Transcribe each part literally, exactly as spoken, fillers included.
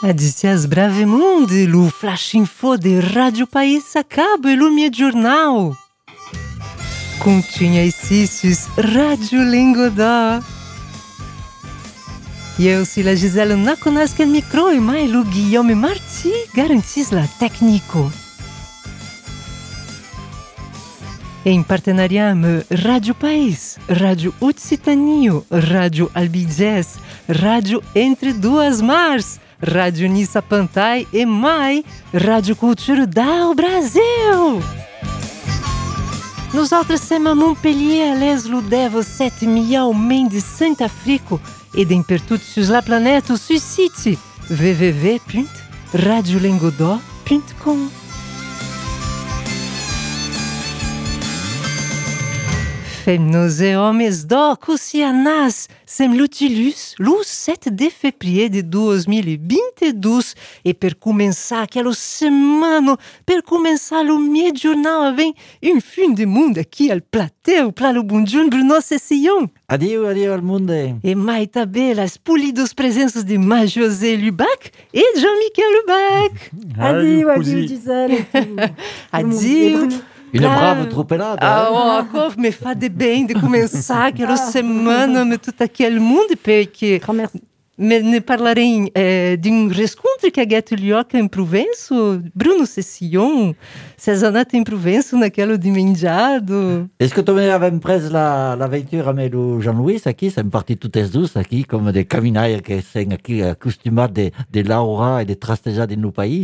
Adicias Bravemundi, lo flash info de Rádio País acaba e lo mie jornal. Continha Isis, Rádio Lingodó. E eu, Sila Gisela, não conheço que micro e mais o Guilherme Marti garantis la técnico. Em partenariat Rádio País, Rádio Occitanie, Rádio Albigés, Rádio Entre Duas Mars, Rádio Nissa Pantai e mais Rádio Cultura do Brasil. Nos outros sema Montpellier, les ludevo sete milhão men de Santa Africa e dem pertut sus la planeta sus site w w w ponto radio lingodó ponto com. Femmes et hommes d'or, Cusianas, sem l'utilus, lo sete de février de dois mil e vinte e dois, e per começar aquela semana, per começar o meu jornal, vem um fim de mundo aqui al plateu, para o bom dia, Bruno Cecillon. Adio, adio al mundo. E mais também as polidas presenças de Marie-José Lubac e Jean-Michel Lubac. Adio, adio, Gisele. Adio. Une brave tropelada. Ah, oh, me fa de bem de começar aquela semana, me tout aquele mundo, porque me ne parlerem eh, de um rescontro que a Gueto Lioca em Provenço, Bruno Cecillon, Césarnat em Provenço, naquele de Mendiado. Est-ce que tu avais pris la, l'aventure avec Jean-Louis aqui? C'est parti toutes les douces aqui, comme des caminaires qui sont aqui accostumés de, de Laura et de trastejar de nos pays.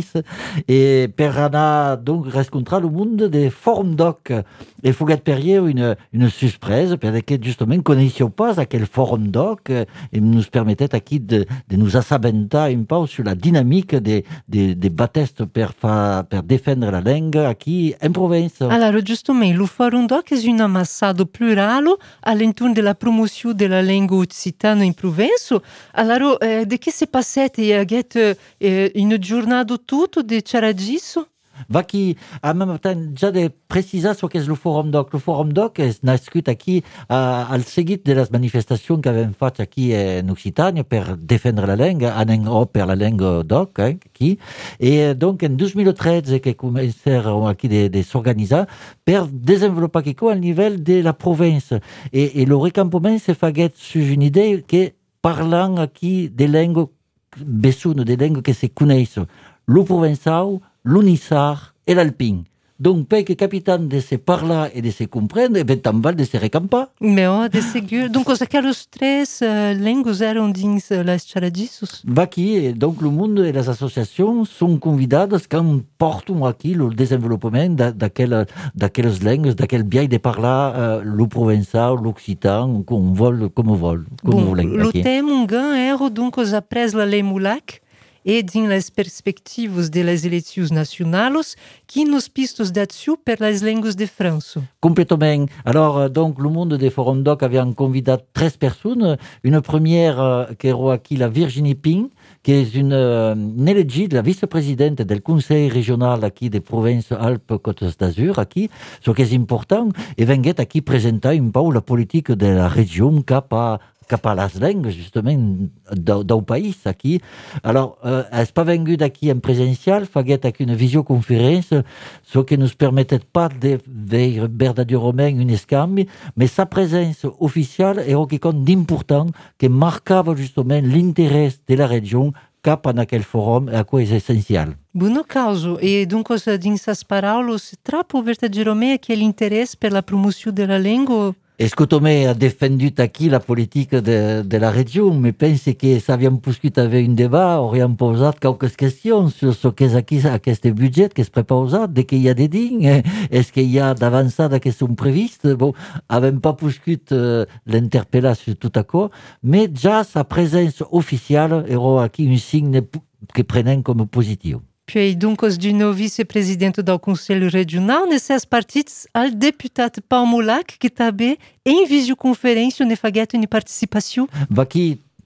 Et per anar donc rencontrer le monde de Forum Doc. Et Fougat Perrier, une, une surprise, parce que justement, nous ne connaissions pas quel Forum Doc et nous permettait aqui de, de nous assabentar un peu sur la dynamique des de, de batestes per, fa, per défendre la langue aqui em Provença. Allora, giustamente, lo Forum Doc è un ammassato plurale all'intorno della promozione della lingua occitana in Provenço. Allora, eh, di che si passate? E avete eh, in giornata tutto di c'era disso? Va qui, en même temps, déjà de préciser ce qu'est le Forum Doc. Le Forum Doc est nascut aquí uh, al seguit de les manifestacions qu'avem fait aquí en Occitània per défendre la langue, en Europe per la langue doc, eh, aquí. Et donc, en deux mille treize, que començaron aquí de, de s'organitzar per desenvolupar quelque al nivell de la province. Et, et le recampement se faguet sur une idée que parlant aquí de langues bessunes, de langues que se connaissent, le provençal, l'unissar et l'alpin. Donc, per que capitaine de se parlar et de se comprendre, ben tambal de se recampar. Mais oh, de seguro. Donc, aqueles três uh, línguas eram dins uh, las charadissos? Va aquí, donc le monde et les associations sont convidades quand portent aqui le développement d'aquelles, d'aquelles langues, d'aquel biais de parlar uh, le provençal, l'occitan, comme on vole, comme on vole. Bon, le thème ungan era donc os apres la lei Mulac e din las perspectivas de las eleições nacionais qui nos pistos d'action per las línguas de França. Complètement. Alors, donc, le monde des Forum Doc avait convidé treize personnes. Une première euh, qui est qui la Virginie Ping, qui est une, euh, une élegée, la vice-présidente du Conseil régional aquí de province Alpes-Côte d'Azur, aquí, ce qui est important, et venait aquí présenter un peu la politique de la région cap à cap à les langues, justement, d'un pays, aquí. Alors, euh, elle n'est pas venue d'aquí en présentiel, faguet avec une visioconférence, ce qui ne nous permettait pas de voir verdaderement une escambe, mais sa présence officielle est quelque chose d'important, qui marquait justement l'intérêt de la région cap à aquel forum, à quoi est essentiel. Buono causo, e dunque din sas parolas trapo verdadeiramente aquele interesse pela promoção da língua? Est-ce que Tomé a défendu aquí la politique de, de la région, mais pense que ça vient discuter avec un débat, aurions posé quelques questions sur ce qu'est aquí, aquest budget que es prépare, de qu'il y a des dignes, est-ce qu'il y a d'avançades qui sont prévistes. Bon, n'avons pas discuté euh, l'interpeller sur tout à coup, mais déjà sa présence officielle era aquí un signe que prenen comme positif. Puis donc, os du novo vice-presidente do Conselho Regional, nesses partidos, al deputado Paulo Mulac, que também em videoconferência ne faguet une participação. Va qui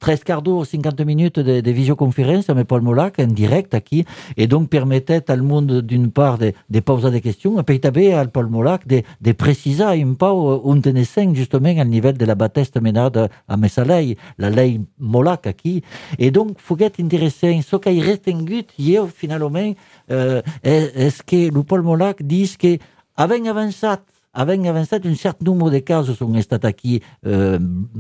tres quarts d'heure, cinquante minutes de, de visioconférence avec Paul Molac en direct aqui, et donc permettait al monde d'une part de, de poser des questions, et puis també al Paul Molac de, de precisar un peu on tenait justement al nivell de la batesta menada a mesa lei, la lei Molac aqui, et donc foguet interessant, ce qui est retengut hier finalement, euh, est que le Paul Molac dit que havent avançat Havent avançat un cert nombre de casos són estat aquí eh,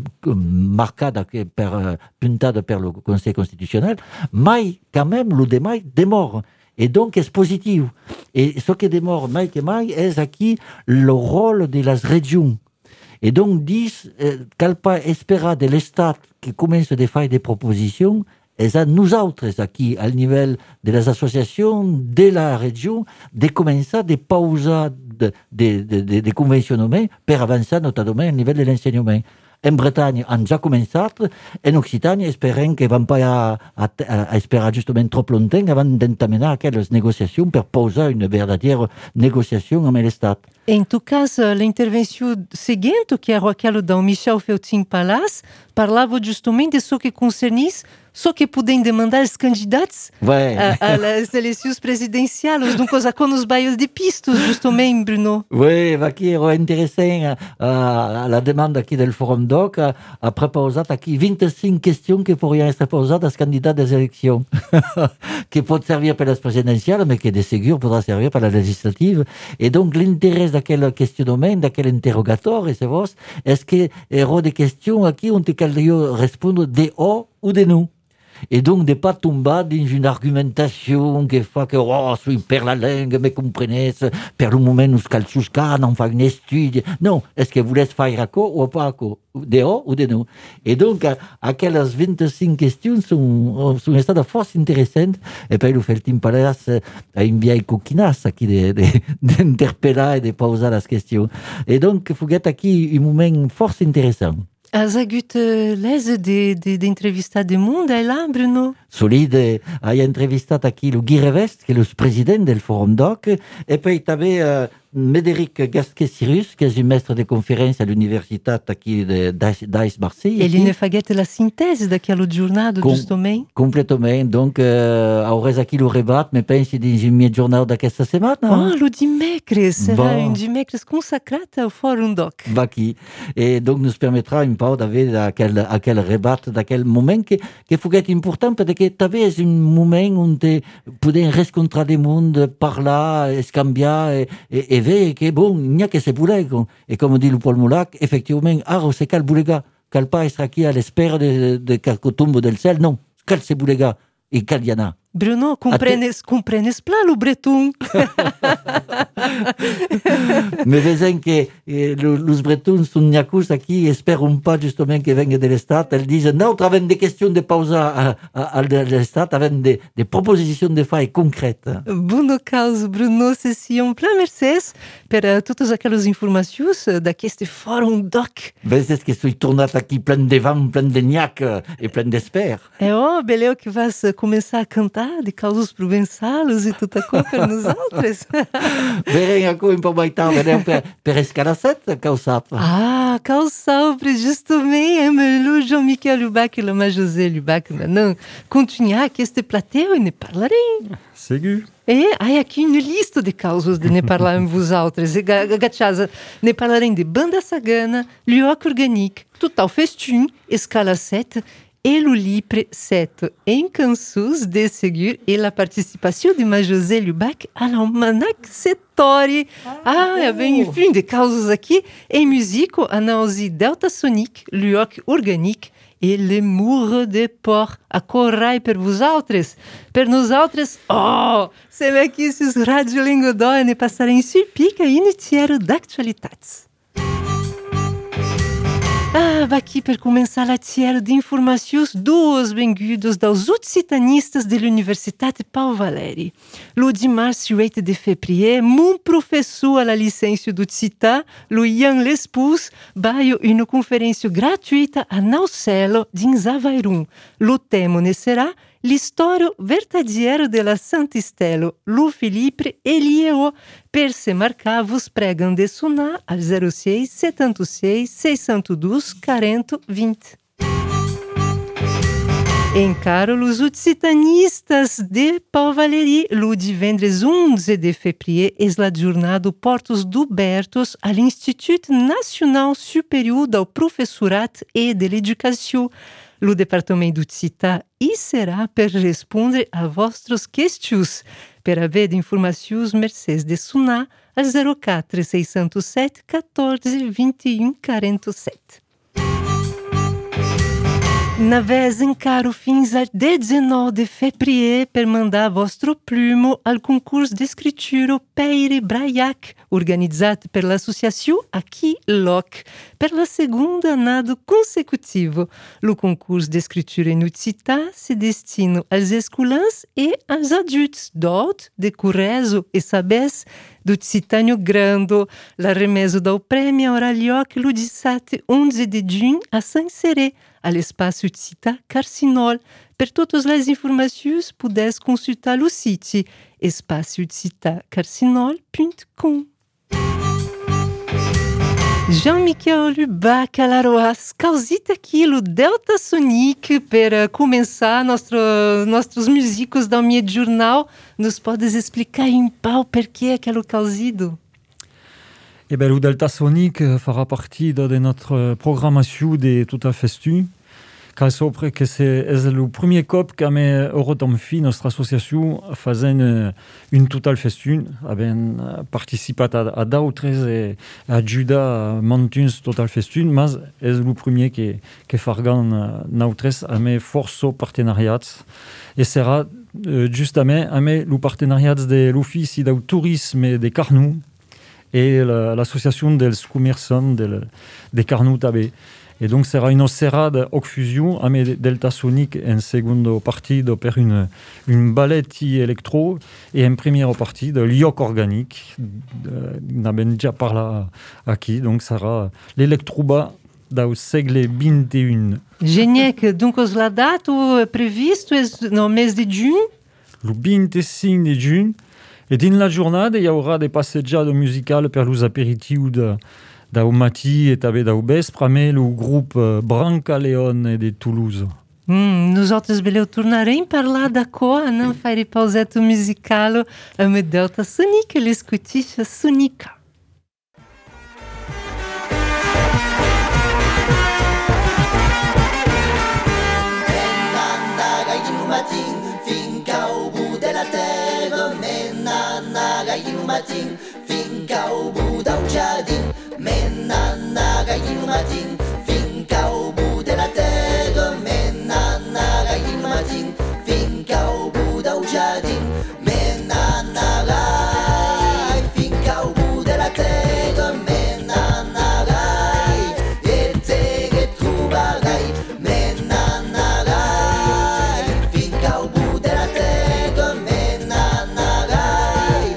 marcada per, puntada per el Consell Constitucional, mai, quand même, le de mai demor. Et donc, és positiu. Et ce que demor mai que mai és aquí le rôle de les regions. Et donc, dis, eh, cal pas esperar de l'Estat que comença a fer des proposicions, és a nosaltres aquí, al nivell de les associacions de la regió, de començar de pausar de, de, de, de, de convencionament per avançar notablement al nivell de l'ensenyament. En Bretagne han ja començat, en Occitània esperem que van pas a, a, a esperar justament trop longtemps avant d'entamenar aquelles negociacions per posar una verdadeira negociació amb l'Estat. Em tot cas, l'intervenció seguinte, que era aquela do Michel Feltin Palas, parlava justament de ce que concernís ce que podem demandar os candidatos ouais. a, a las eleições presidenciais, donc os acordos baios de pistos, justamente, Bruno. Oui, aqui era interessant a, a la demanda aqui del Fórum Doc a, a prepausat aqui vinte-cinc questions que podrien ser posades als candidats des eleccions, que pot servir per les presidencials, mais que de segur podrà servir per la legislative. Et donc l'interès d'aquel questionament, d'aquel interrogatori, se vos, és que era de questions aquí on te calia respondre de o ou de non. Et donc de pas tomber dans une argumentation qui fait que oh, suis per la langue, me comprenez, per le moment nous cal suscar, on fait une étude. Non, est-ce que vous laissez faire accord ou pas accord, de o ou de non. Et donc aquelles vingt-cinq questions sont sont estades force intéressantes. Et puis le Feltin Palas a une vieille coquinasse qui de, de, d'interpeller et de poser les questions. Et donc foguet aquí un moment force intéressant. Has agut uh, les de, de, de entrevistar de mundo, é lá, Bruno? Solide, ha entrevistat aquí el Guy Revest, que és el president del Fórum Doc, et puis també uh, Médéric Gasquet-Cyrus, que és un mestre de conférence à l'universitat aquí d'Aix-Marseille. Ele ne faguet la síntese daquela jornada, Com, justament? Completament, donc uh, hauràs aquí el rebat, me pensi dins un mitja jornada d'aquesta setmana. Oh, lo dimecres, serà bon. Un dimecres consacrat ao Fórum Doc. Va aquí, et donc nous permettra un peu d'avoir aquel, aquel rebat d'aquel moment que, que foguet important, perquè també és un moment on te podem rencontrar del món, parlar, escanviar, et, et, et veure que, bon, n'hi ha que se voler. Et comme dit le Paul Molac, effectivement, ara se cal voler, cal pas estar aquí a l'espera de, de quelque tombe del cel, non, cal se voler, et cal y en a. Bruno, comprenes, comprenes plan o breton? Me veiem que eh, os bretons són gnacos aquí, esperen pas justament que venga de l'Estat. Ils disent, non, havent des questions de pausa a, a, a de l'Estat, havent des, des proposicions de faille concrètes. Bon caso, Bruno, ceci un plan mercès per uh, totes aquelas informacions d'aquest Fórum Doc. Ves que estou tornat aquí plein de vent, plein de gnac e plein d'esper. É ó, beleu que vas começar a cantar de causos provençals e tota coisa per nosaltres. Verem aqui um pouco mais tarde, verem per, per escalacet, causap. Ah, causapre, justamente, Emelu, Jean-Michel Lubac e Lama José Lubac, não, continuar que este plateau e ne parlarem. Segur. E há aqui uma lista de causas de ne parlar em vos altres. E gachaza, ne parlarem de banda sagana, lioc organique, total festin, escala sete, et le livre sept em cansus de segur et la participation de ma José Lubac à l'almanac Setori. Ah, é bem, enfim, de causas aqui. Em musico, a nausi delta sonic, lioc organique et le mur de port. A corrai per vos altres. Per nos altres, oh, sem aqui esses rádio lingodó e ne passarem surpica e iniciaram d'actualitats. Ah, aqui per começar a tirar de informações duas bengudos dos occitanistas de l'Universitat Pau Valeri. Lo dimarts oito de febrier, mon professor a la licència d'Occità, lo Ian Lespus, vai uma conferência gratuita a Naucelo, dins Avairum. Lo tema ne será l'história verdadeira de la Sant'Istelo, Lu Filipe Elieo, per se marcar vos pregam de sonar al zero seis setenta e seis seiscentos e dois quarenta vinte. Encara os occitanistas de Pau Valéry, lo divendres onze de febrer és la jornada Portos d'Obertos a l'Institut Nacional Superior del Professorat e de l'Educació. O Departamento d'Occità hi serà per respondre a vostres questions. Per haver d'informacions, mercès de sonar al zero quatro seis zero sete catorze vinte e um quarenta e sete. Na vez encaro fins al dezenove de febrer per mandar vostro plumo al concurs d'escritura Peire Braiac, organitzat per l'associació Aqui Loc, per la segunda annada consecutivo. O concurs d'escritura en occità se destina als escolans e als adults d'Ot, de Correzo e Sabés, d'Occitânio Grando. La remesa del premi aurà lloc el dissabte onze de juny a Sant-Ceré, a l'espace Occità Carcinol. Per totes les informacions, podeu consultar o site espace occità carcinol punt com. Jean-Michel Lubac Alaroas, causita aqui o Delta Sonic para começar nostro, nossos músicos da minha jornal. Nos podes explicar em pau por que aquele causido? Eh ben, le Delta Sonic fera partie de notre programmation de Total Festu. Cal sopra que c'est le premier cop que me Eurotomfi, notre association, faisait une, une Total Festu. Abbiamo participat a, a d'autres et a Juda Montuns Total Festu, mais c'est le premier que, que fargan nautres a me forso partenariats. Et sera euh, justement a me le partenariat de l'Office du Tourisme et des Carnous et la, l'association dels commerçants del, de Carnous també. Et donc sera une serrade ocfusion a me Delta Sonic en segundo partido per une, une balletti electro et en première partie de l'ioc organique. N'abbiamo déjà parlé aquí, donc sera l'electroba dau segle vinte e un. Geniec, donc la data prevista é no mês de junho? Le vingt-cinc de juny. Et dans la journée, il y aura des passeggiades musicales per los aperitifs de, da matí et també da vespre, mais le groupe Brancaleone de Toulouse. Hum, nosaltres beleu tornarem parlar d'acò, não farei pauseto musical a Delta Sonic, l'escotixa Sonica. Matin, finca au bout d'un jardin, menana gaïn matin, finca au bout de la terre, menana gaïn matin, finca au bout d'un jardin, menana gaïn, finca au bout de la terre, menana gaïn, et te trouverai, menana gaïn, finca au bout de la terre, menana gaïn.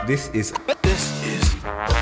This is This is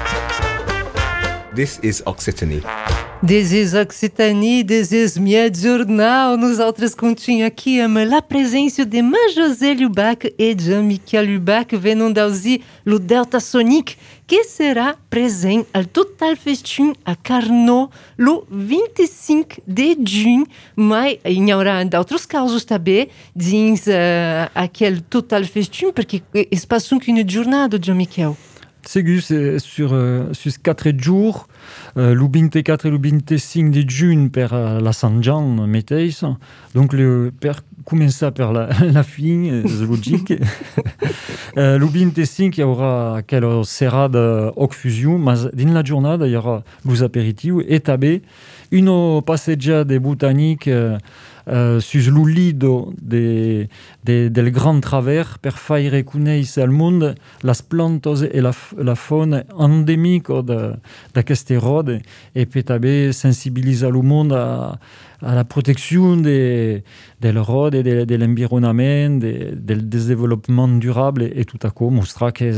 This is Occitanie. This is Occitanie, this is Mied Jornal. Nous autres continue aqui ama la presença de ma José Lubac e Jean-Michel Lubac venant d'ausi lo Delta Sonic, que será presente al Total Festin a Carnot lo vinte e cinco de junho, mas hi haurà d'autres causos também dins uh, aquel Total Festin, porque es pas qu'une jornada, Jean-Michel. Ségu, c'est sur, euh, sur quatre jours, euh, le vingt-quatre et le vingt-cinq de juin per uh, la Sant Jean meteis. Donc, le, per commencer par la, la fin, c'est logique. euh, le vingt-cinq, il y aura quelle serrade Ocfusion, mais dans la journée, il y aura les apéritifs et tabé une passeggiata botanique euh, Uh, sus lo lido de, de, del Grand Travers per faire connaître al monde las plantas e la, la fauna endémica d'aqueste rode et per també sensibiliser le monde a, a la protection de, del rode et de, de l'environnement, de, del développement durable et, et tout à coup mostrar qu'il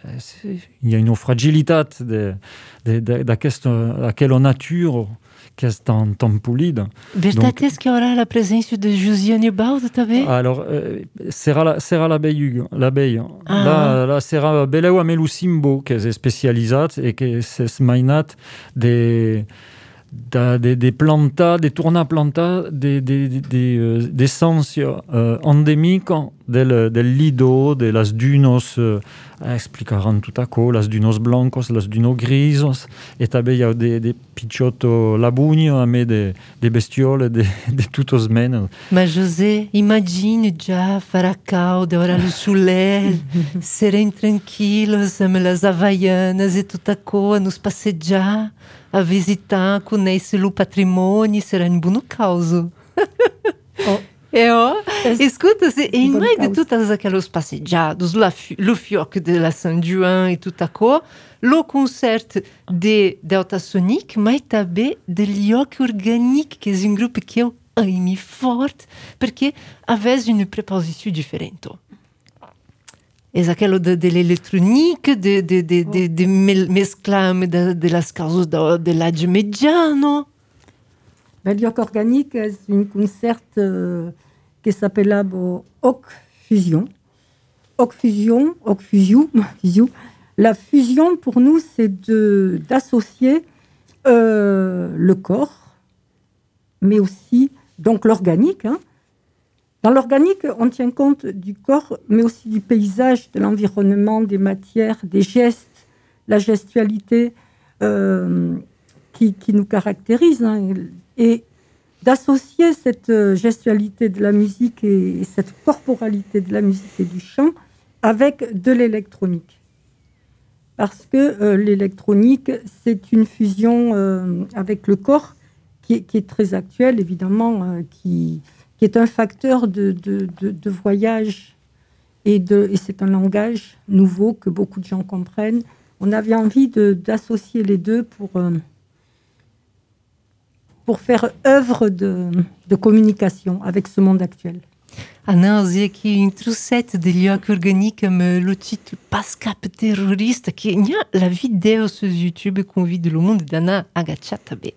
y a une fragilité de, de, de, d'aquella nature qui est tan, tan polida. Verdade est-ce qu'il y aura la présence de Josiane Baldo também? Alors, euh, sera la, sera l'abeille. l'abeille. Ah. Là, là, sera Beleu Amelu Simbo, qui est spécialisée et qui est mainat des, des, des, des plantas, des tourna planta, des, des, des, des, des essences euh, endémiques del, del lido, de las dunos, euh, explicaran tout à coup, las dunos blancos, las dunos grisos, et també il y a des, des picciotos labugno, mais des, des bestioles de, de toutes menen. Mas José, imagine já farà caldo, ora lo soleil, serem tranquilos, amb les havaianas e tudo a coa, nos passejar, a visitar, conhecer o patrimônio, será um bom causo. Oh. E ó, escuta, em meio de todas aquelas passejadas, o fioc de la Saint-Juan e tudo a coa, o concerto de Delta Sonic, mas também de Lioc Organique, que é um grupo que eu amo forte, porque avais une préposition différente. É aquilo de, de l'elettronique, de, de, de, de, de mesclame de, de las causas de, de l'âge mediano. Ben, Lioc Organique, c'est un concert euh, qui s'appelle Oc Fusion. Oc Fusion, Oc Fusion, Fusion. La fusion, pour nous, c'est de, d'associer euh, le corps, mais aussi donc l'organique. Hein. Dans l'organique, on tient compte du corps, mais aussi du paysage, de l'environnement, des matières, des gestes, la gestualité euh, qui, qui nous caractérise. Hein. Et d'associer cette gestualité de la musique et cette corporalité de la musique et du chant avec de l'électronique. Parce que euh, l'électronique, c'est une fusion euh, avec le corps qui est, qui est très actuelle, évidemment, euh, qui, qui est un facteur de, de, de, de voyage et, de, et c'est un langage nouveau que beaucoup de gens comprennent. On avait envie de, d'associer les deux pour... Euh, pour faire œuvre de, de communication avec ce monde actuel. Ah non, j'ai aqui une troussette de Lioc Organique, mais le titre Pascap terroriste, qui y a la vidéo sur YouTube qu'on vit de le monde d'Anna Agachatabe.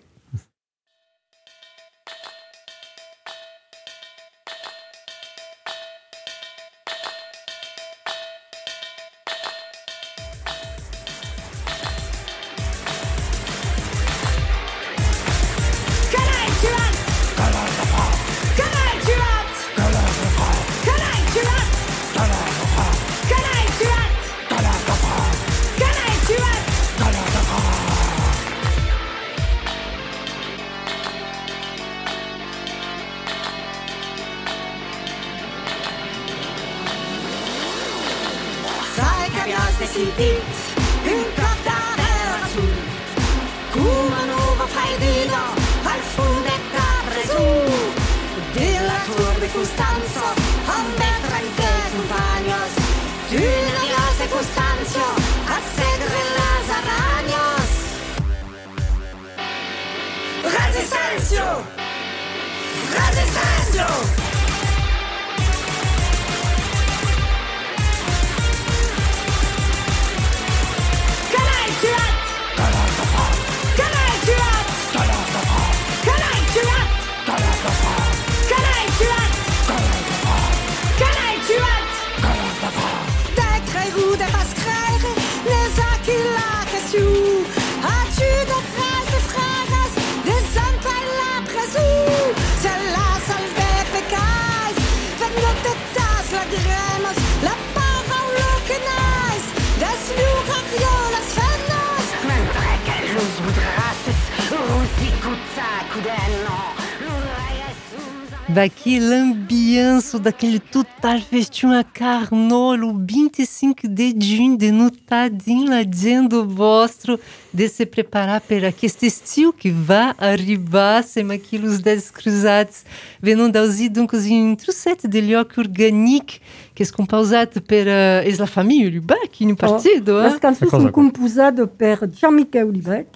Daqui l'ambiance daquele total festinho a Carnolo, vinte e cinco de junho, de no tadinho l'agenda vostro, de se preparar para aquest estiu que va arribar, sem aqueles dez cruzados, venant dausi donc un trosset de lloc organic que és composat per uh, és la família Lubac in un partido. Oh, eh? les cançons sont composées per Jean-Michel Lubac.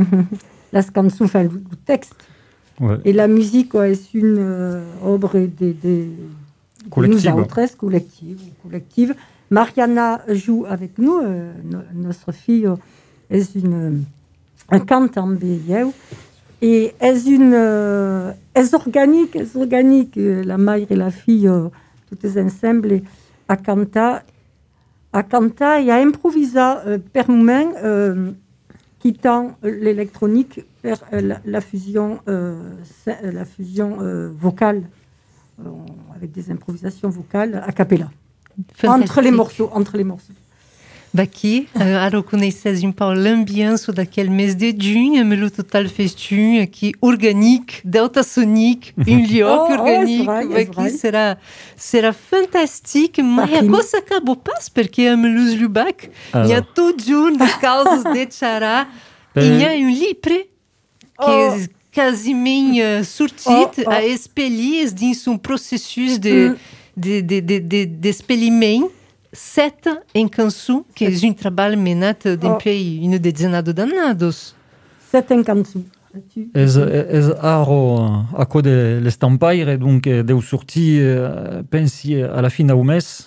Les cançons, enfin, le texte. Ouais. Et la musique ouais, est une euh, œuvre de, de, de collective. nous autres, collective, collective. Mariana joue avec nous, euh, no, notre fille euh, est une un cantant bélier et est une euh, est organique, est organique. La mère et la fille, euh, toutes ensemble, à canter, à canter et à improviser euh, per moment. Euh, quittant l'électronique vers euh, la, la fusion, euh, la fusion euh, vocale, euh, avec des improvisations vocales a cappella. Entre les morceaux, entre les morceaux. Daqui, uh, ara coneixes un peu l'ambiance daquele mês de junho, amb el total festinho aqui, organique, delta sonique, un lloc oh, organique, oh, vrai, aqui serà, serà fantastique, mas a coisa acabou pas, perquè amb los Lubac, hi ha tot junt de causes de xarà, i hi ha un llibre que oh. és quasiment uh, sortit oh, oh. a espellir dins un processus de, mm. de, de, de, de, d'espeliment, set em cançó, que és un treball menat d'empei oh. una detzena de danados. Set en cançó. És, és aro a co de l'estampaire, donc deu sortir, pensi, a la fin d'un mes.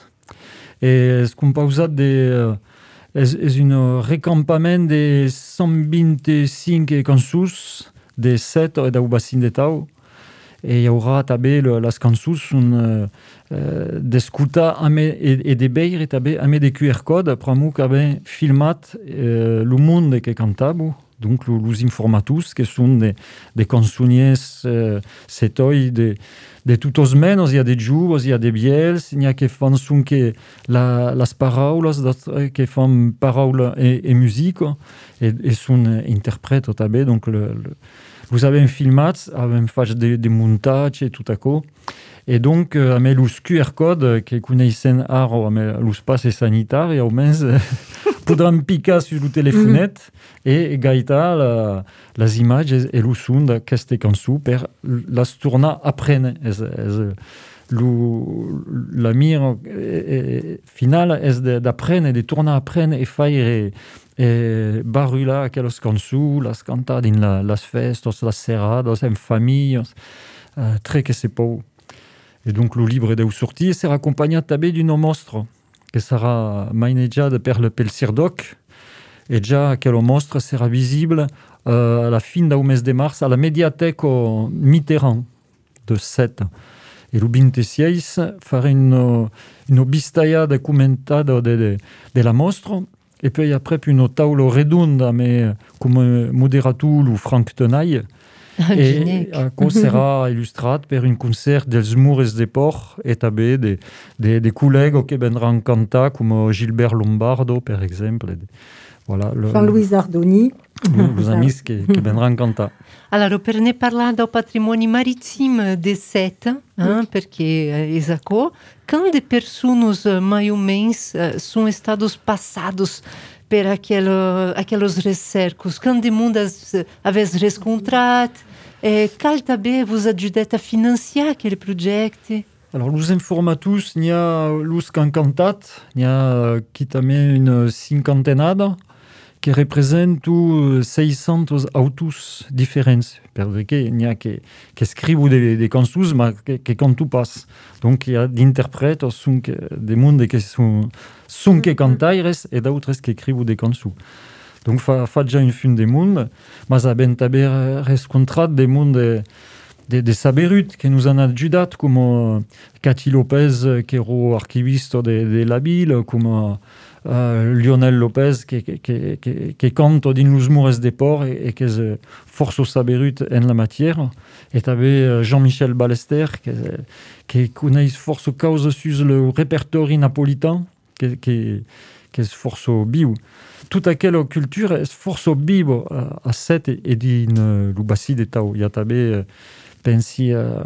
Et és composat de... És, és un recampament de cent vint-i-cinc cançons de set e deu bacin de tau. Et il y aura també les cançons uh, d'escoltar et, et de veure també amb de Q R code per mo que ben filmat uh, el món que cantavo, donc los informatus que són de, de cançoniers uh, setoi de, de tots els menos, hi ha de joves, hi ha de viels, hi ha que fan són que la, les paraules, que fan paraula e, e musica, e, e són interpreto també, donc le, le vous avez filmat, avem fait des de montages et tout à coup. Et donc, euh, avec les Q R codes que connaissent ara, avec les passes sanitaires, au moins, podran piquer sur le téléphonette mm. et gaita la, les images et le son d'aquesta cançó per les tornar a prendre. És, és, la mire finale és d'apprendre, de tornar a prendre et faire e barrular aquelles cançons, les cantar dins la, les festes, les serrades, en famille, uh, très que c'est pou. Et donc, le livre deu sortir serà acompanyat també d'un mostre que serà manejat per le pel Cirdoc et ja aquell mostre serà visible uh, a la fin del mes de març a la Mediateca Mitterrand de set. Et le vingt-sis farà une, une bistaia documentada de, de, de la mostra. Et puis après, une taula redonda, mais comme moderatul ou Franck Tenaille. Et qui sera illustrat per un concert dels Murs de Port et també de, de, de collègues qui vendran cantar, comme Gilbert Lombardo, par exemple. Voilà, le, Jean-Louis Ardoni. Els amics que, que vendran cantar. Allora, per ne parlar del patrimoni marítim de Set, hein, perquè és acó, quant de persones, mais ou menos, são estados passados per aquel, aqueles recercos? Quant de mundo avez rescontrat? E cal també vos ajudat a financiar aquele projecte? Alors, los informatus, n'hi ha los que han cantat, n'hi ha qui també una cinquantenada, que representent seiscentos autos différents, perquè n'hi ha que, que escriu de, de cançons, mais que, que cantu pas. Donc, hi ha d'interprètes, de monde que són, són que cantaires et d'autres que escriu de cançons. Donc, fa, fa ja un fin de món, mas havent també rescontrat de món de, de, de saberut que nous han ajudat, com Cathy Lopez, que era arquivista de, de la ville, com Uh, Lionel Lopez que, que, que, que, que canta dins los murs de port et, et que és força saberut en la matière. Et també Jean-Michel Ballester que, que coneix força causa sus le repertori napolitain que, que, que és força viu. toute aquella culture est force au bibo à set et din l'ubassi de tau yatabe pensi à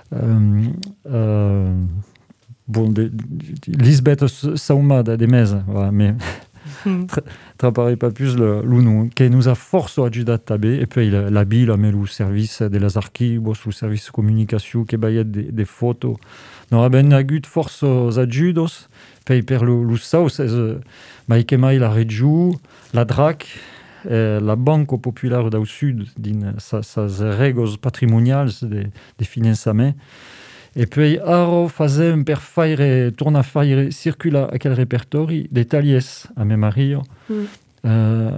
bon de Lisbeth Saumada de mesa mais travaille pas plus le l'uno qui nous a force au adjudat tabé et puis la bille mais le service de les archives le service de communication qui bayet des, des photos non ben agut force aux adjudos puis per le le saus mai que mai la regiu la drac eh, la Banco Populaire du Sud din sa sa regos patrimonials de de finançament. Et puis, aro fazem per faire, torna faire circula aquel repertori de talies a me mario. Mm. Uh,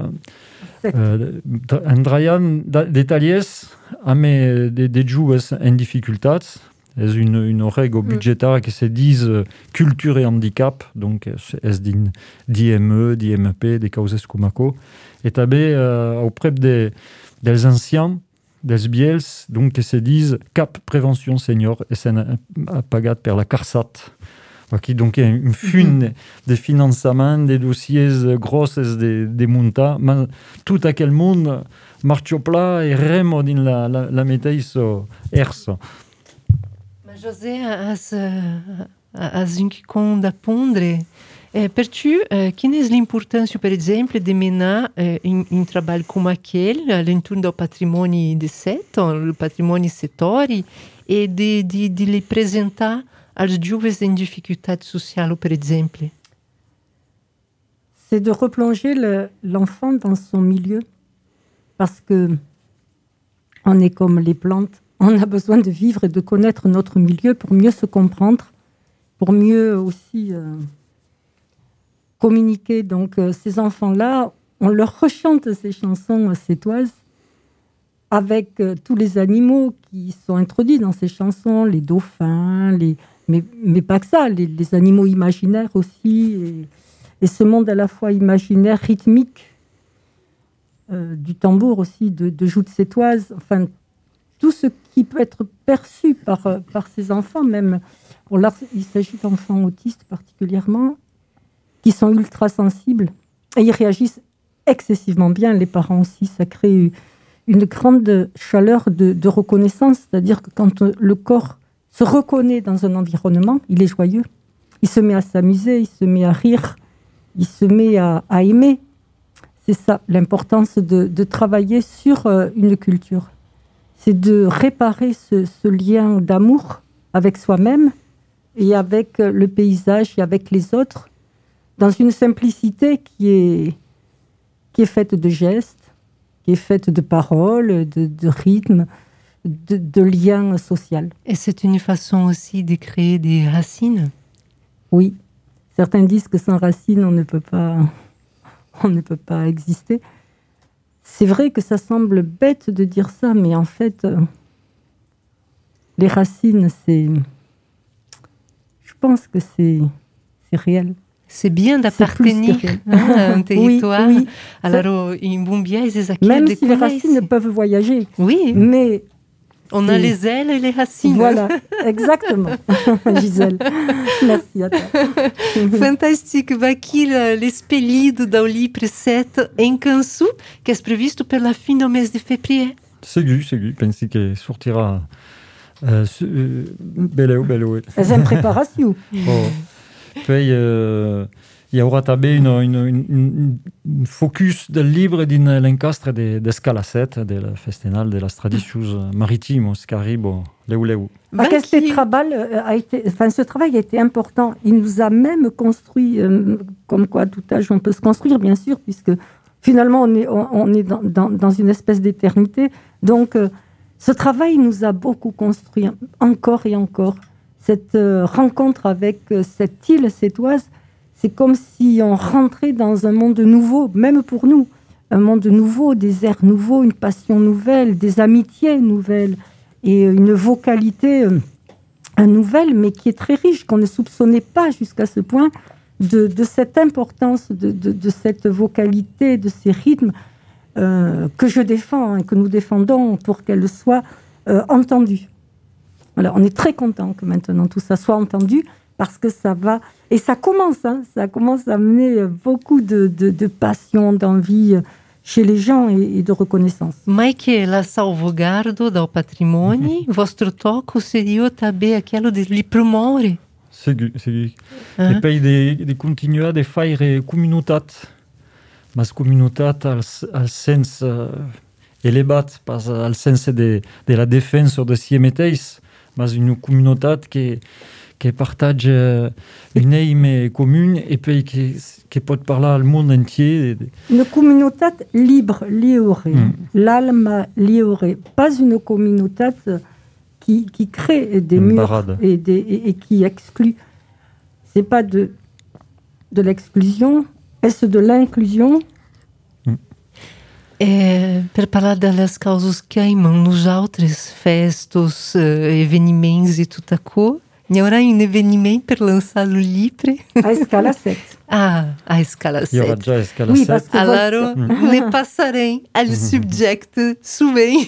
uh, Andraian de talies a me de, de joues en difficultats. Es une, une règle budgétaire mm. qui se dise culture et handicap, donc es din d'I M E, d'I M P, des causes cumaco. Et tabe uh, auprès des, des anciens, des biels, donc qui se disent cap prévention senior et c'est pagat per la CARSAT. Qui donc est une fune mm-hmm. de financement des dossiers grosses de, de monta, mais tout à quel monde marche au plat et remo din la, la, la meteiso erso. José, as, as un qui compte à pondre, eh, per tu, eh, quina és l'importància, per exemple, de menar eh, un, un treball com aquell a l'entorn del patrimoni de Set, el patrimoni setori, e de, de, de li presentar als joves en dificultat social, per exemple? C'est de replonger le, l'enfant dans son milieu, parce que on est comme les plantes, on a besoin de vivre et de connaître notre milieu pour mieux se comprendre, pour mieux aussi euh, communiquer. Donc euh, ces enfants-là, on leur rechante ces chansons euh, sétoises avec euh, tous les animaux qui sont introduits dans ces chansons, les dauphins, les... Mais, mais pas que ça, les, les animaux imaginaires aussi, et, et ce monde à la fois imaginaire, rythmique, euh, du tambour aussi, de, de joutes sétoises, enfin, tout ce qui peut être perçu par, par ces enfants, même, bon, là, il s'agit d'enfants autistes particulièrement, qui sont ultra sensibles, et ils réagissent excessivement bien, les parents aussi, ça crée une grande chaleur de, de reconnaissance, c'est-à-dire que quand le corps se reconnaît dans un environnement, il est joyeux, il se met à s'amuser, il se met à rire, il se met à, à aimer. C'est ça, l'importance de, de travailler sur euh, une culture. C'est de réparer ce, ce lien d'amour avec soi-même et avec le paysage et avec les autres, dans une simplicité qui est, qui est faite de gestes, qui est faite de paroles, de, de rythmes, De, de lien social. Et c'est une façon aussi de créer des racines. Oui, certains disent que sans racines, on ne peut pas, on ne peut pas exister. C'est vrai que ça semble bête de dire ça, mais en fait, euh, les racines, c'est, je pense que c'est, c'est réel. C'est bien d'appartenir à un territoire. Oui, oui. Alors, in Bumbia, même si les racines peuvent voyager. Oui. Mais on a les ailes et les racines. Voilà, exactement, Gisèle. Merci à toi. Fantastique. Aqui l'expelido da Olipre sete em Cansu, que é previsto pela fin do mês de février. Segui, segui. Pensi que sortira euh, euh, beleu, beleu. C'est en préparation. Oh. Puis, euh, il y aura també une, une, une, une focus del llibre din l'encastre de, d'Escala set, de la Festival de las Tradicions Maritimes, Caribo, Leu Leu. Aquest travail a été, enfin, ce travail a été important. Il nous a même construit, euh, comme quoi à tout âge on peut se construire, bien sûr, puisque finalement on est, on, on est dans, dans, dans une espèce d'éternité. Donc, euh, ce travail nous a beaucoup construit, encore et encore. Cette euh, rencontre avec euh, cette île sétoise, c'est comme si on rentrait dans un monde nouveau, même pour nous. Un monde nouveau, des airs nouveaux, une passion nouvelle, des amitiés nouvelles et une vocalité euh, nouvelle, mais qui est très riche, qu'on ne soupçonnait pas jusqu'à ce point de, de cette importance, de, de, de cette vocalité, de ces rythmes euh, que je défends et que nous défendons pour qu'elle soit euh, entendue. Voilà, on est très content que maintenant tout ça soit entendu, parce que ça va... Et ça commence, hein, ça commence à amener beaucoup de, de, de passion, d'envie chez les gens e, e de reconnaissance. Michaela Salvogardo, dal patrimônio, vostro toco seria também aquilo de li promuovere. Segui, segui. Ah. E poi de, de continuare a fare comunitat, mas comunitat al, al sens uh, elevat, pas al sens de, de la defensa de si mateix, mas una comunitat que, que partage une aime commune et puis qui, qui peut parler al món entier. Une communitat libre, libre, mm. l'alma libre, pas une communitat qui, qui crée des une murs barade. Et, des, et, et qui exclut. C'est pas de, de l'exclusion, est-ce de l'inclusion? É, per falar das causas que queimam nos outros festos, uh, evenimentos e tudo aquilo, não há um evento para lançar o livro? À escala sept. Ah, a escala Il y aura sept. déjà escala Oui, sept. parce que Alors, votre- ne passarem ao subject souvent.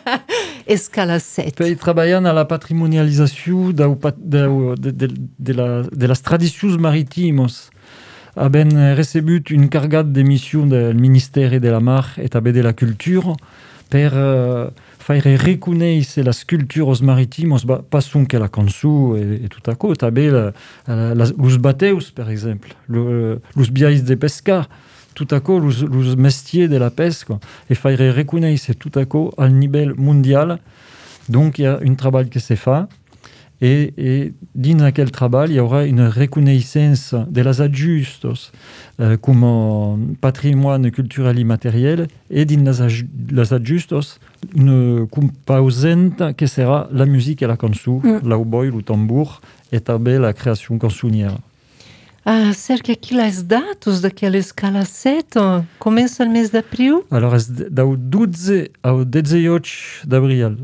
Escala sept. Poi trabalhant à la patrimonialização da, da, de, de, de, la, de las tradições marítimas. Haben recebut une cargada de mission del Ministère de la Mar et també de la Culture per uh, faire reconèixer les cultures maritimes, pas que la cançó et, et tout à coup, també la, la, la, los bateus, per exemple, le, los biais de pesca, tout à coup, los, los mestiers de la pesca, et faire reconèixer tout à coup al nivell mondial. Donc, il y a un travail qui se fait. Et, et dins aquel treball hi haurà una reconnaissance de les adjustos eh, com a patrimoine cultural i materiel et dins les, aj- les adjustos una composante que serà la musique et la cançó, mm. l'hautboy, el tambor et també la creació cançoniera. Ah, cerca aqui as datas daquela escala sete, ó, começa no mês de abril, Alors, és del dotze ao dezoito d'abril.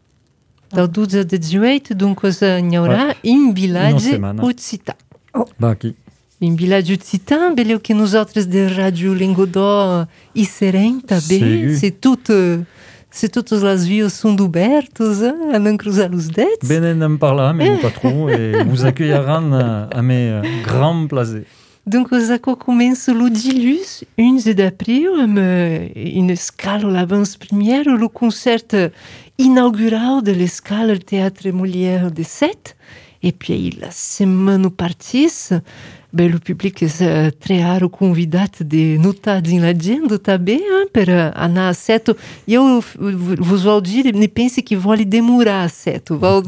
do doze ao dezoito, donc n'hi haurà um village setmana. occità. Va aquí. Um village occità, beleu que nosaltres de Rádio Lingodó e Serem também, Sim. se tudo, se todas as vias são obertas, a não cruzar os dedos. Ben n'en parla, mais pas trop, et vous accueilleront à mes grands plaisirs. Donc, os aco começa o Dilus, onze d'abril, amb une escala l'avant-première, le concert inaugural de l'escala Théâtre Molière de Sète. Et puis, la semana partisse, ben, le public é très raro convidat de notar em l'agenda também, hein, per anar a Sète. E eu vos vou dizer, ne pense que vou demorar a Sète. Vou...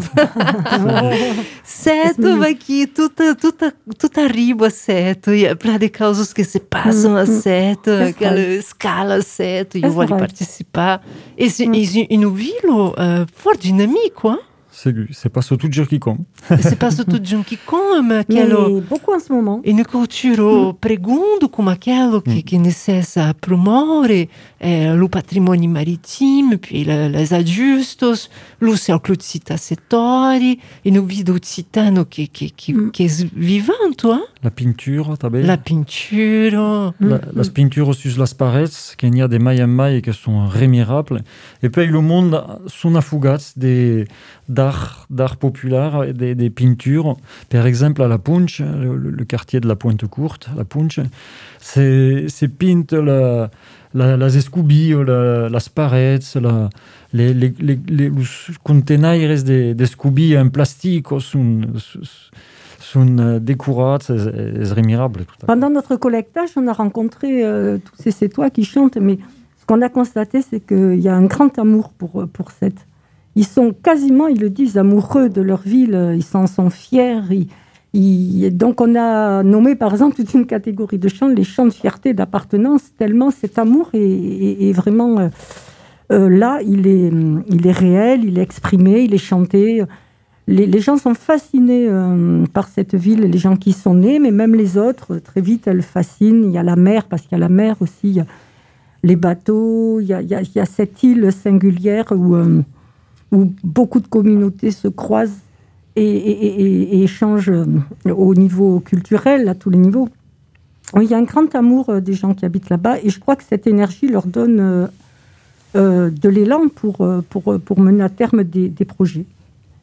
Sète, aqui, tudo, tudo, tudo arriba a Sète, e para de causas que se passam a Sète, aquela escala Sète, e eu vou ali participar. E c'est une ville uh, fort dynamique, hein? C'est, c'est pas surtout dire qui compte. Se passa tudo de um que come, Mais aquilo... beaucoup en ce moment. E no culturo pregundo como aquilo que, que necessa promuovere eh, o patrimônio marítimo, puis le, les adjustos, o cercle de cita settori, e no vida occitano que, que, que, mm. que è vivante, hein? La peinture, t'as bien. La peinture. La, las pintures sur las parets, qu'il y a des mailles en mailles qui sont remarquables. Et puis le monde sont affugats des, d'art, d'art populaire, des, des peintures. Par exemple, à La Punche, le, le quartier de la Pointe Courte, La Punche, c'est, c'est peint la, la, las escubilles, la, las parets, la, les, les, les, les conteneurs de, de escubilles en plastique sont, sont décorés, c'est, c'est remarquable. Pendant notre collectage, on a rencontré euh, tous ces Sétois qui chantent, mais ce qu'on a constaté, c'est qu'il y a un grand amour pour, pour Sète. Ils sont quasiment, ils le disent, amoureux de leur ville, ils s'en sont fiers. Ils, ils, donc on a nommé par exemple toute une catégorie de chants, les chants de fierté, d'appartenance, tellement cet amour est, est, est vraiment euh, euh, là, il est, il est réel, il est exprimé, il est chanté. Les, les gens sont fascinés euh, par cette ville, les gens qui y sont nés, mais même les autres, très vite, elles fascinent. Il y a la mer, parce qu'il y a la mer aussi, il y a les bateaux, il y a, il y a, il y a cette île singulière où... Euh, où beaucoup de communautés se croisent et, et, et, et échangent au niveau culturel, à tous les niveaux. Il y a un grand amour des gens qui habitent là-bas et je crois que cette énergie leur donne euh, euh, de l'élan pour, pour, pour mener à terme des, des projets.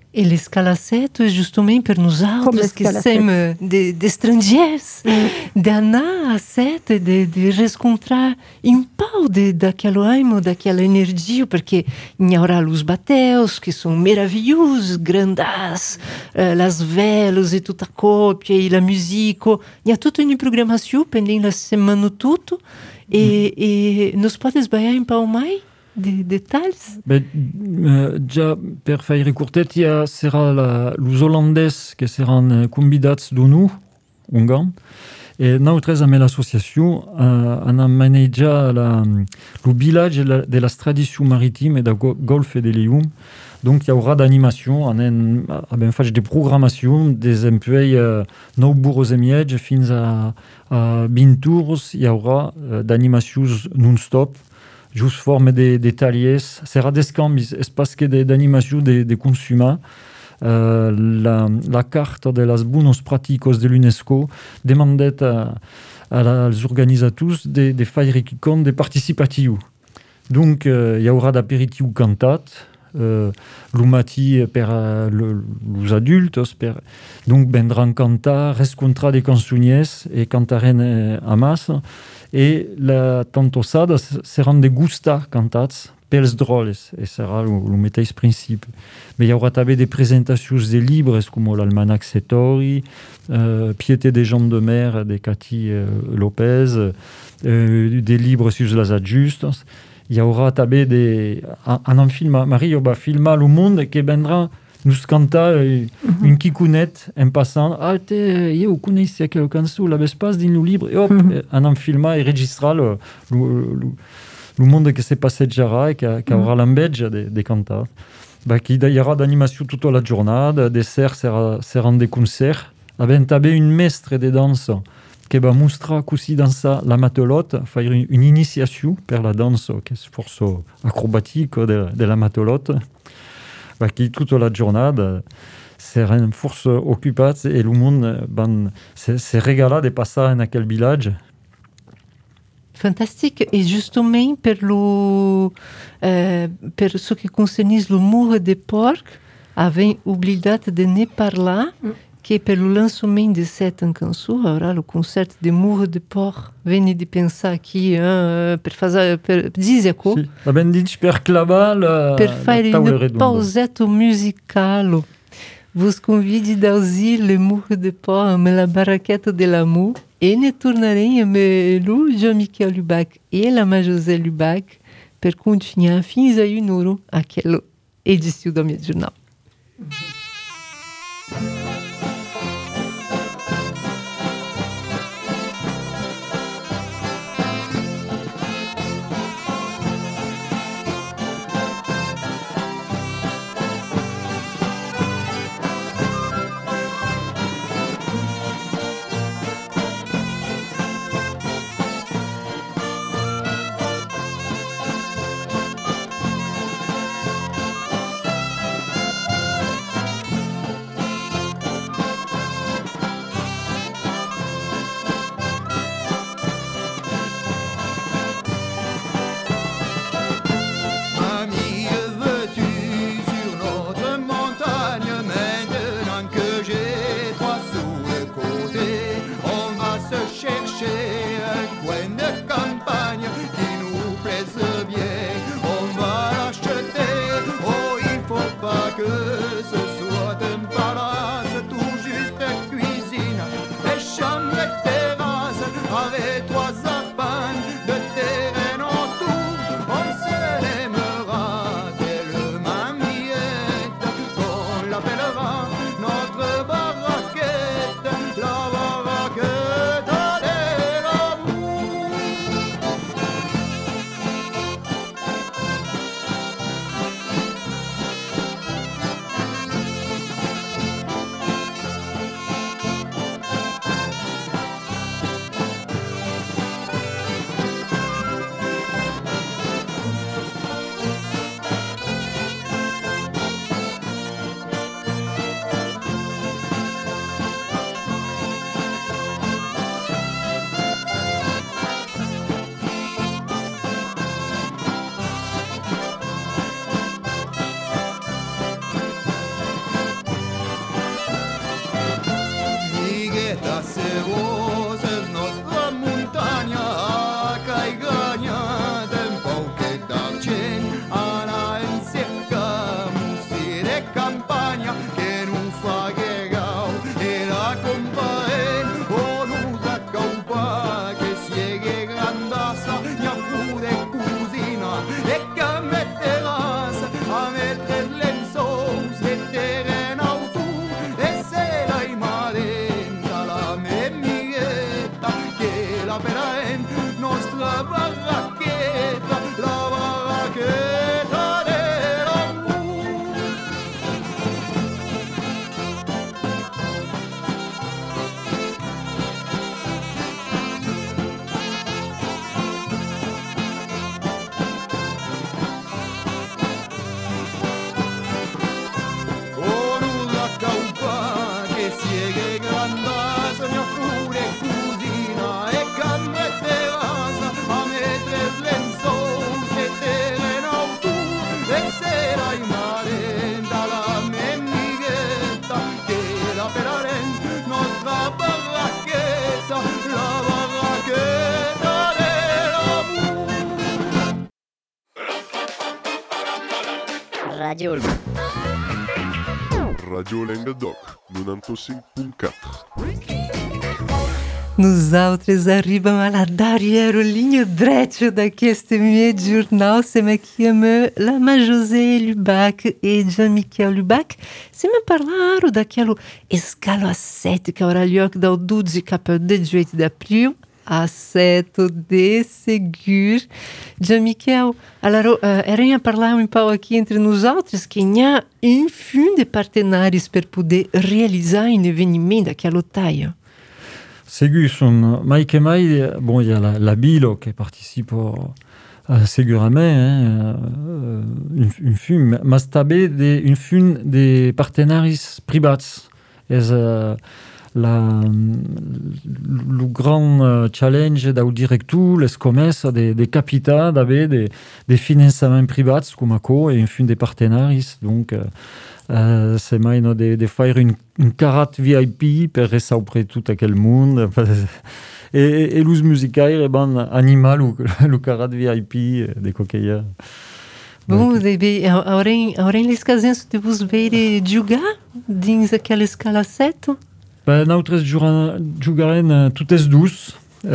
E l'escalacete, justament per nosaltres, que l'escalacete. som de, de estrangers, d'anar a set, de, de rescontrar um pau de, daquele ânimo, daquela energia, porque hi haurà os bateus, que são maravilhosos, grandas, uh, las velas e tota a còpia, e la musica. Hi ha tota una programació pendent la setmana tutto, e, e nos podes ballar um pau mai? Des detalls? Ben, uh, ja per faire curtet, hi ha, serà la, los holandès que seran uh, convidats d'Onu, Ungarn, e nosaltres amb l'associació uh, anam manejar la, el village de, la, de les tradicions maritimes de Golf de Lium. Donc hi haurà d'animació, anem a ben faig de programació, des empuei uh, nou burros e mietge fins a, a vint tours, hi haurà uh, d'animacions non-stop, just forme de, de taliers, serà des canvis, és pas que d'animació de, de consumar. Uh, la, la carta de les bones pràctiques de l'UNESCO demandet a, a la, als organitzadors de, de faire quelcom de participatiu. Donc uh, hi haurà d'aperitiu cantat, uh, lo matí per uh, los adultes, per, donc vendran cantar, rescontrar de cançoniers e cantaren uh, a massa. E la tantossada seran de gustar cantats pels droles, e serà el mateix principi. Mais hi haurà també de presentacions de llibres com l'Almanac Setori, uh, Piété des gens de mer de Cathy uh, Lopez, uh, des llibres sur les ajustes. Hi haurà també de... En un film, Mario va filmar el món que vendrà nos cantar uh, mm-hmm. un quiconet en passant. Ah, te, jo coneixia aquella cançó, l'avais pas dins el llibre. I hop, mm-hmm. anam filmar i registrar el, el, el món que se passejarà i que, que haurà mm-hmm. l'enveja de, de cantar. Bah, hi haurà d'animació tota la jornada, de ser serà, seran de concert. Havent també un mestre de dansa que va mostrar così dansar la matelote, faire une, une initiació per la dansa, que és força acrobàtica de, de la matelote. Bah, qui toute la jornada seran força ocupats e el món van se, se regalar de passar en aquell village. Fantastic. E justament per lo eh, per ce que concernís lo mur de porc, avem oblidat de ne parlar, mm. que per o lançament de set en cançó haurà o concerto de mur de porc. Veni de pensar aqui uh, per fazer per dizer co. Sì. Abbiamo dit per clavar la per fare un pausetto musicale. Vos convide d'ausir le mur de porc amb la barraqueta de l'amour e ne tornarem amb lo Jean-Michel Lubac e la Majosé Lubac per continuar fins a une hora aquela edição do meu jornal. Radio Radio Languedoc, noventa e cinco ponto quatro. Nosaltres arribam alla darrière linha direita d'aqueste meu jornal. Se me chama Lama José Lubac e Jean-Michel Lubac. Se me parlaram daquele escalo ascético avrà lloc del dodici cap al diciotto d'april a sete de segur. Jean-Michel, allora, uh, era a parlar um pouco aqui entre nosaltres que hi ha un fum de partenaris per poder realitzar un eveniment d'aquella taille. Segur, son mai que mai, bon, il y a la, la Bilo qui participe au, uh, segurament, hein, uh, une, une fum, mas també de, une fum de partenaris privats. És uh, la, le grand uh, challenge del director, les comerces de, de capità, d'haver de, de finançaments privats com això, et une fum de partenaris, donc uh, Uh, c'est mai no, de, de faire un, un carat V I P per restar auprès de tot aquell món e, e l'ús musical è ben animal el carat V I P de coqueia. Bom, okay. Haurem, haurem les casens de vos veure jugar dins aquela escala sete? Ben, nosaltres jugarem totes dus,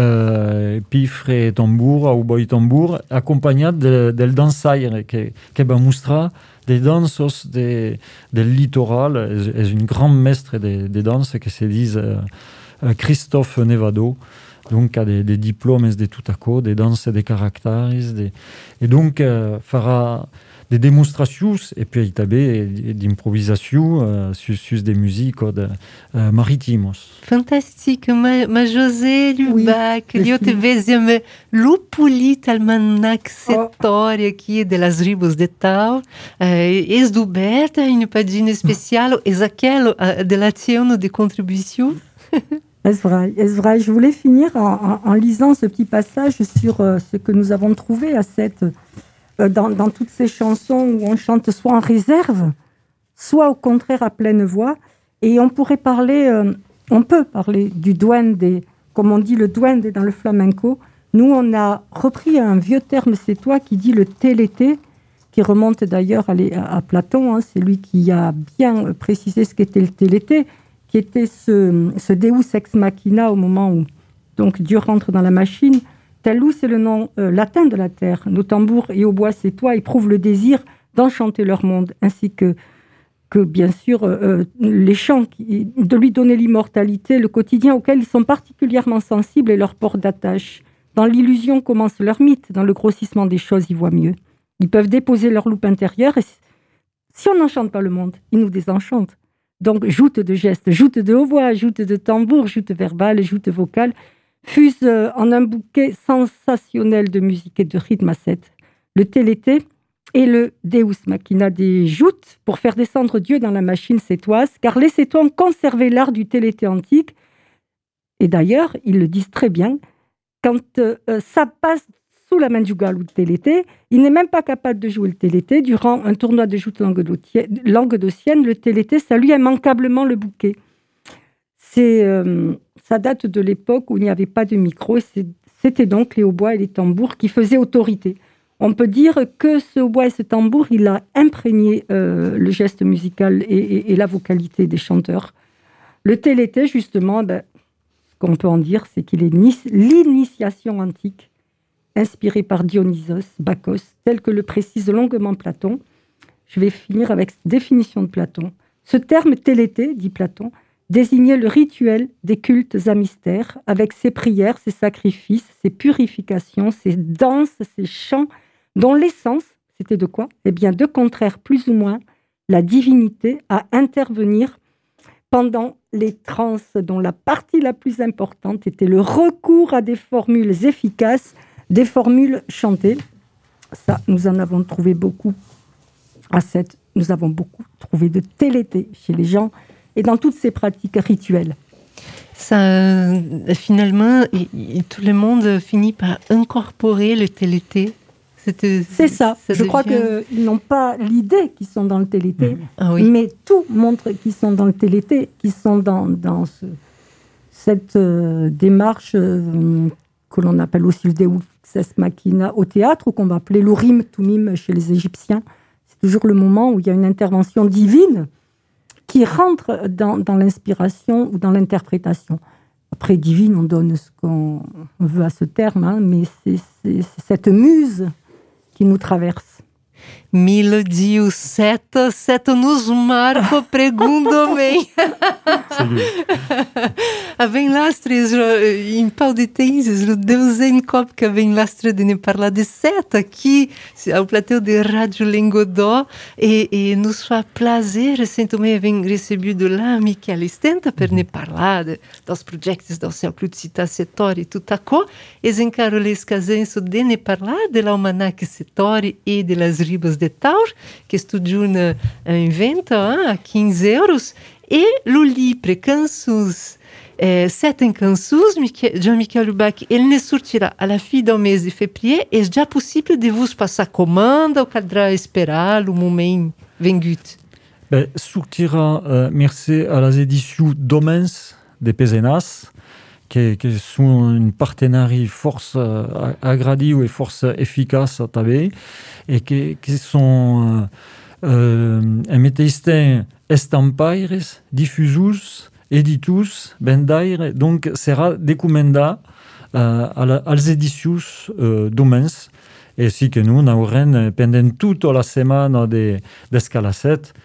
uh, pifre e tambour, au boi tambour, acompanyat de, del dansaire que, que va mostrar des danses de, del littoral. És un grand mestre de, de danse que se dit uh, Christophe Nevado, donc a des, des diplômes de tout à coup, des danses de caractères, de, et donc uh, farà des démonstrations et puis també d'improvisation uh, sur, sur des musiques de, uh, maritimos. Fantastique, ma, ma José Lubac, oui, eu te vezem lupulit almanac setória aqui de las ribos de tal, uh, és d'oberta une pagina spéciale, és aquel uh, de l'action de contribution. Est-ce vrai, est-ce vrai. Je voulais finir en, en, en lisant ce petit passage sur euh, ce que nous avons trouvé à cette... Dans, dans toutes ces chansons où on chante soit en réserve, soit au contraire à pleine voix. Et on pourrait parler, euh, on peut parler du duende, comme on dit le duende dans le flamenco. Nous, on a repris un vieux terme sétois qui dit le télété, qui remonte d'ailleurs à, à, à Platon. Hein, c'est lui qui a bien précisé ce qu'était le télété, qui était ce, ce deus ex machina au moment où donc, Dieu rentre dans la machine. Telou, c'est le nom euh, latin de la terre. Nos tambours et hautbois sétois éprouvent le désir d'enchanter leur monde, ainsi que, que bien sûr, euh, les chants, qui, de lui donner l'immortalité, le quotidien auquel ils sont particulièrement sensibles et leur port d'attache. Dans l'illusion commence leur mythe, dans le grossissement des choses, ils voient mieux. Ils peuvent déposer leur loupe intérieure, et si on n'enchante pas le monde, ils nous désenchantent. Donc, joute de gestes, joute de hautbois, joute de tambour, joute verbale, joute vocale, fusent en un bouquet sensationnel de musique et de rythme à sept. Le télété et le deus machina des joutes pour faire descendre Dieu dans la machine sétoise, car les Sétois ont conservé l'art du télété antique. Et d'ailleurs, ils le disent très bien, quand euh, ça passe sous la main du gars ou le télété, il n'est même pas capable de jouer le télété. Durant un tournoi de joute languedocienne, le télété salue immanquablement le bouquet. C'est... Euh, ça date de l'époque où il n'y avait pas de micro. Et c'est, c'était donc les hautbois et les tambours qui faisaient autorité. On peut dire que ce hautbois et ce tambour, il a imprégné euh, le geste musical et, et, et la vocalité des chanteurs. Le télété, justement, ben, ce qu'on peut en dire, c'est qu'il est ni- l'initiation antique, inspirée par Dionysos, Bacchus, tel que le précise longuement Platon. Je vais finir avec cette définition de Platon. Ce terme télété, dit Platon, désignait le rituel des cultes à mystère, avec ses prières, ses sacrifices, ses purifications, ses danses, ses chants, dont l'essence, c'était de quoi ? Eh bien, de contraire plus ou moins la divinité à intervenir pendant les transes, dont la partie la plus importante était le recours à des formules efficaces, des formules chantées. Ça, nous en avons trouvé beaucoup à cette, nous avons beaucoup trouvé de télété chez les gens et dans toutes ces pratiques rituelles. Ça, euh, finalement, et, et tout le monde finit par incorporer le télété. C'était, C'est ça. ça Je devient... crois qu'ils n'ont pas l'idée qu'ils sont dans le télété, Ah oui. mais tout montre qu'ils sont dans le télété, qu'ils sont dans, dans ce, cette euh, démarche euh, que l'on appelle aussi le Deus ex machina au théâtre, ou qu'on va appeler l'Urim Tumim chez les Égyptiens. C'est toujours le moment où il y a une intervention divine qui rentre dans, dans l'inspiration ou dans l'interprétation. Après, divine, on donne ce qu'on veut à ce terme, hein, mais c'est, c'est, c'est cette muse qui nous traverse. Milodio seta, seta nos marco pregundomem. Avem lastres em paudetenses, o Deus em copca vem lastre de ne parlar de seta aqui ao plateau de Rádio Lingodó e, e nos faz prazer se também vem recebido lá Michele Stenta per ne parlar de, dos projetos do Céu Plucita Setori e tutacó e encaro les casenso de ne parlar de l'almanac Setori e de las ribas de Taur, que estudiou na em venda hein, a quinze euros, e lo livre Canções, eh, sete canções, Jean-Michel Bach, ele ne sortirá à la fin do mês de février, e já possível de vos passar comanda ou caldrà esperar o momento vengut? Ben, sortira euh, merci à las éditions Domens de Pézenas, qui, qui sont une partenariat force euh, agradi et force efficace à taber, et qui, qui sont euh, euh, un métaistin estampaires, diffusus, editus, bendaire, donc sera décommanda euh, à la, als éditions euh, Domens, et si que nous n'aurons pendant toute la semaine de, d'escalacet,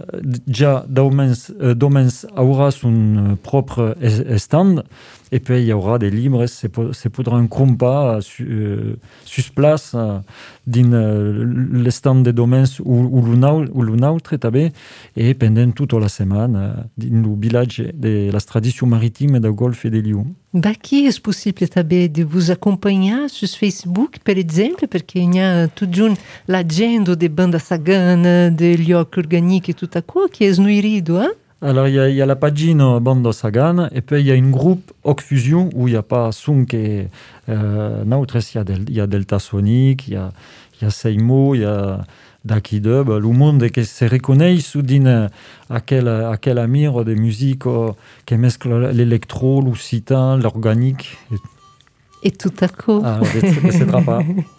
déjà Domens, euh, Domens aura son propre stand, et puis il y aura des livres, c'est pour, c'est pour un compas sur euh, place euh, dans euh, le stand de Domens ou l'autre tabé, et pendant toute la semaine euh, dans le village de la tradition maritime de Golfe de Lyon. Daqui é possível também de vos acompanhar sur Facebook, por exemplo, porque il y a toute l'agenda de banda sagana, de lioc organique et tout à quoi, qui est nourrido, hein? Alors, il y, y a la pagine Banda Sagan, et puis il y a une groupe Oc Fusion où il n'y a pas son qui est euh, neutre, il y a, del, y a Delta Sonic, il y a, y a Seimo, il y a Daki Dub, le monde qui se reconnaît sous à quel, à quel amir de musique euh, qui mescle l'électro, l'occitane, l'organique. Et tout à coup. Ah, c'est pas.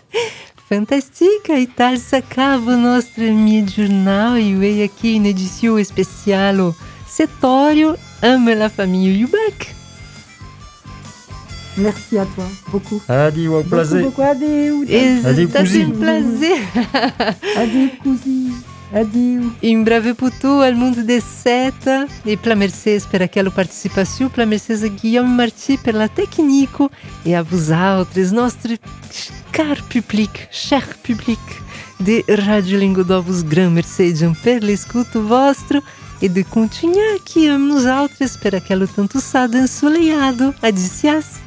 Fantastique, e tal se acaba o nosso mid-jornal e veio aqui na edição especial Setório, ame la famille Yubac. Merci à toi, beaucoup. Adi, au plaisir. Beaucoup, beaucoup, adieu. C'était un plaisir. Adieu, cousin. Adieu. Em breve putu al mundo de seta e pla mercês per aquela participação, pla mercês a Guillaume Marty per la tecnico e a vos autres, nostre car public, cher public de Rádio Lingodó, vos gran mercediam per l'escuto vostro e de continuar aqui nos autres per aquela tanto sado ensoleado. Adicias.